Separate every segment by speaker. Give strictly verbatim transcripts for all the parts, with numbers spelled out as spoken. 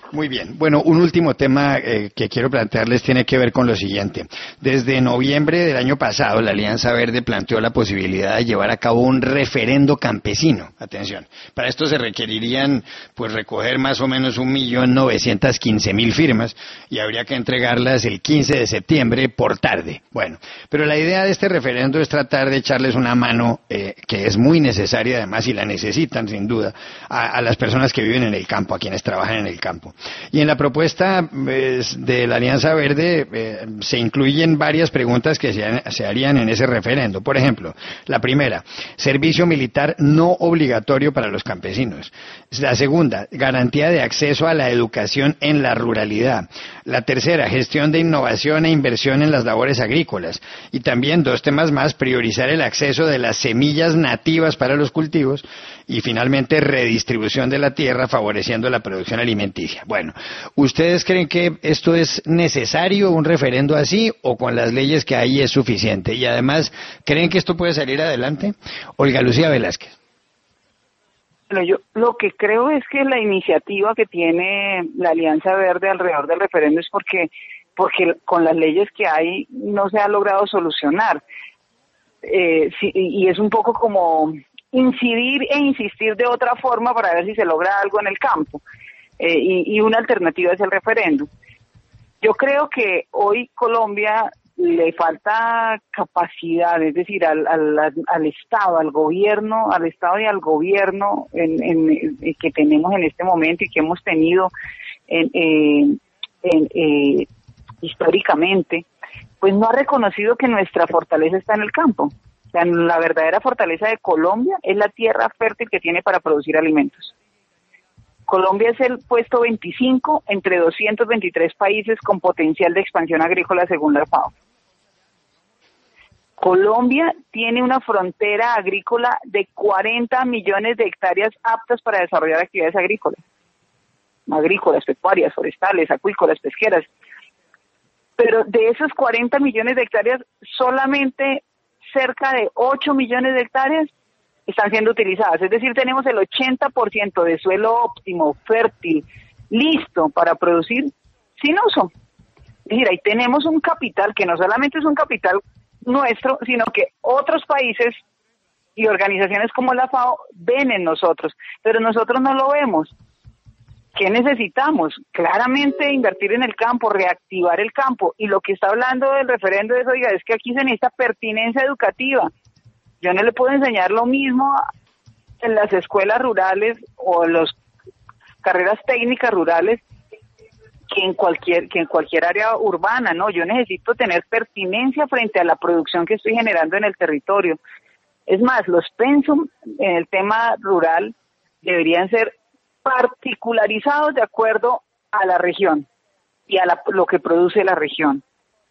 Speaker 1: Muy bien. Bueno, un último tema eh, que quiero plantearles tiene que ver con lo siguiente. Desde noviembre del año pasado, la Alianza Verde planteó la posibilidad de llevar a cabo un referendo campesino. Atención. Para esto se requerirían, pues, recoger más o menos un millón novecientas quince mil firmas y habría que entregarlas el quince de septiembre por tarde. Bueno, pero la idea de este referendo es tratar de echarles una mano, eh, que es muy necesaria además y la necesitan sin duda, a, a las personas que viven en el campo, a quienes trabajan en el campo. Y en la propuesta pues, de la Alianza Verde eh, se incluyen varias preguntas que se, se harían en ese referendo. Por ejemplo, la primera, servicio militar no obligatorio para los campesinos. La segunda, garantía de acceso a la educación en la ruralidad. La tercera, gestión de innovación e inversión en las labores agrícolas. Y también dos temas más, priorizar el acceso de las semillas nativas para los cultivos y finalmente redistribución de la tierra favoreciendo la producción alimenticia. Bueno, ¿ustedes creen que esto es necesario, un referendo así, o con las leyes que hay es suficiente? Y además, ¿creen que esto puede salir adelante? Olga Lucía Velázquez.
Speaker 2: Bueno, yo lo que creo es que la iniciativa que tiene la Alianza Verde alrededor del referendo es porque, porque con las leyes que hay no se ha logrado solucionar. Eh, sí, y es un poco como incidir e insistir de otra forma para ver si se logra algo en el campo. Eh, y, y una alternativa es el referéndum. Yo creo que hoy Colombia le falta capacidad, es decir, al, al, al Estado, al gobierno, al Estado y al gobierno en, en, en, que tenemos en este momento y que hemos tenido en, eh, en, eh, históricamente, pues no ha reconocido que nuestra fortaleza está en el campo. O sea, la verdadera fortaleza de Colombia es la tierra fértil que tiene para producir alimentos. Colombia es el puesto veinticinco entre doscientos veintitrés países con potencial de expansión agrícola según la FAO. Colombia tiene una frontera agrícola de cuarenta millones de hectáreas aptas para desarrollar actividades agrícolas. Agrícolas, pecuarias, forestales, acuícolas, pesqueras. Pero de esos cuarenta millones de hectáreas, solamente cerca de ocho millones de hectáreas están siendo utilizadas. Es decir, tenemos el ochenta por ciento de suelo óptimo, fértil, listo para producir sin uso. Es decir, ahí tenemos un capital que no solamente es un capital nuestro, sino que otros países y organizaciones como la FAO ven en nosotros, pero nosotros no lo vemos. ¿Qué necesitamos? Claramente invertir en el campo, reactivar el campo. Y lo que está hablando del referendo es, oiga, es que aquí se necesita pertinencia educativa. Yo no le puedo enseñar lo mismo en las escuelas rurales o en las carreras técnicas rurales que en cualquier que en cualquier área urbana, ¿no? Yo necesito tener pertinencia frente a la producción que estoy generando en el territorio. Es más, los pensum en el tema rural deberían ser particularizados de acuerdo a la región y a la, lo que produce la región.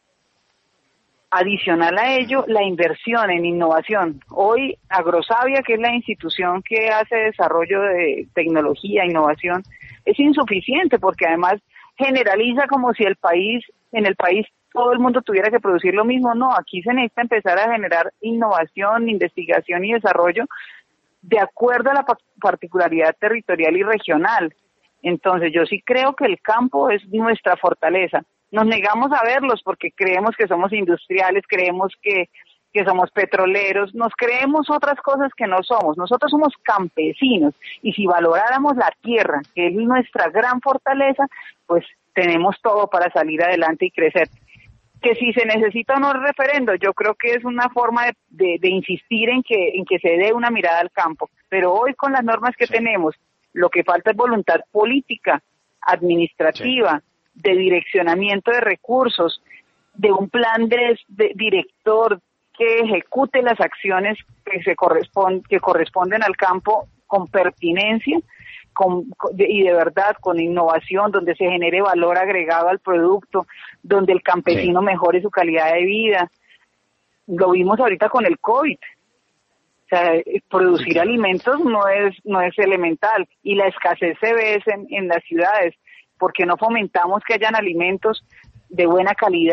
Speaker 2: Adicional a ello, la inversión en innovación. Hoy, Agrosavia, que es la institución que hace desarrollo de tecnología e innovación, es insuficiente porque además generaliza como si el país, en el país todo el mundo tuviera que producir lo mismo. No, aquí se necesita empezar a generar innovación, investigación y desarrollo de acuerdo a la particularidad territorial y regional. Entonces, yo sí creo que el campo es nuestra fortaleza. Nos negamos a verlos porque creemos que somos industriales, creemos que, que somos petroleros, nos creemos otras cosas que no somos. Nosotros somos campesinos y si valoráramos la tierra, que es nuestra gran fortaleza, pues tenemos todo para salir adelante y crecer. Que si se necesita o no el referendo, yo creo que es una forma de, de, de insistir en que, en que se dé una mirada al campo. Pero hoy con las normas que sí tenemos, lo que falta es voluntad política, administrativa, sí, de direccionamiento de recursos, de un plan de, de director que ejecute las acciones que se corresponden, que corresponden al campo con pertinencia con, con, de, y de verdad con innovación, donde se genere valor agregado al producto, donde el campesino sí mejore su calidad de vida. Lo vimos ahorita con el COVID. O sea, producir sí, alimentos no es no es elemental y la escasez se ve en, en las ciudades porque no fomentamos que hayan alimentos de buena calidad,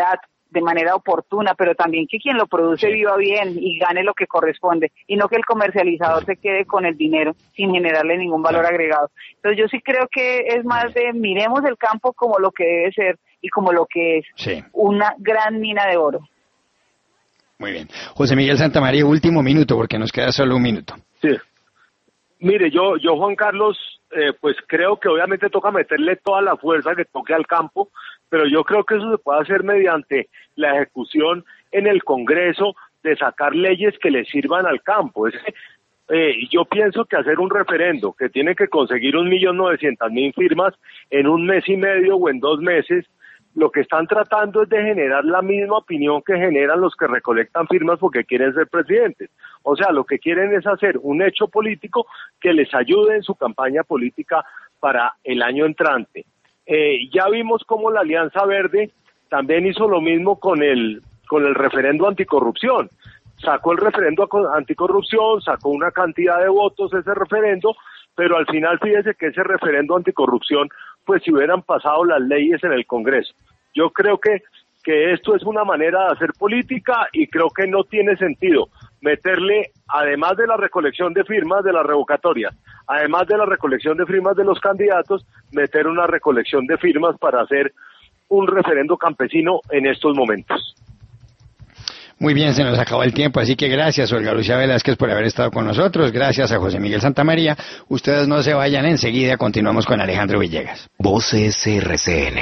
Speaker 2: de manera oportuna, pero también que quien lo produce
Speaker 1: Sí.
Speaker 2: viva bien y gane lo que corresponde, y no que el comercializador se quede con el dinero sin generarle ningún valor
Speaker 1: Claro.
Speaker 2: agregado. Entonces yo sí creo que es más de miremos el campo como lo que debe ser y como lo que es,
Speaker 1: Sí.
Speaker 2: una gran mina de oro.
Speaker 1: Muy bien. José Miguel Santamaría, último minuto, porque nos queda solo un minuto.
Speaker 3: Sí. Mire, yo, yo Juan Carlos, eh, pues creo que obviamente toca meterle toda la fuerza que toque al campo, pero yo creo que eso se puede hacer mediante la ejecución en el Congreso de sacar leyes que le sirvan al campo. Es que, eh, yo pienso que hacer un referendo que tiene que conseguir un millón novecientas mil firmas en un mes y medio o en dos meses, lo que están tratando es de generar la misma opinión que generan los que recolectan firmas porque quieren ser presidentes. O sea, lo que quieren es hacer un hecho político que les ayude en su campaña política para el año entrante. Eh, ya vimos cómo la Alianza Verde también hizo lo mismo con el, con el referendo anticorrupción. Sacó el referendo anticorrupción, sacó una cantidad de votos ese referendo, pero al final fíjese que ese referendo anticorrupción, pues si hubieran pasado las leyes en el Congreso. Yo creo que, que esto es una manera de hacer política y creo que no tiene sentido meterle, además de la recolección de firmas de las revocatorias, además de la recolección de firmas de los candidatos, meter una recolección de firmas para hacer un referendo campesino en estos momentos.
Speaker 1: Muy bien, se nos acabó el tiempo, así que gracias, Olga Lucía Velázquez, por haber estado con nosotros. Gracias a José Miguel Santamaría. Ustedes no se vayan, enseguida continuamos con Alejandro Villegas.
Speaker 4: Voces R C N.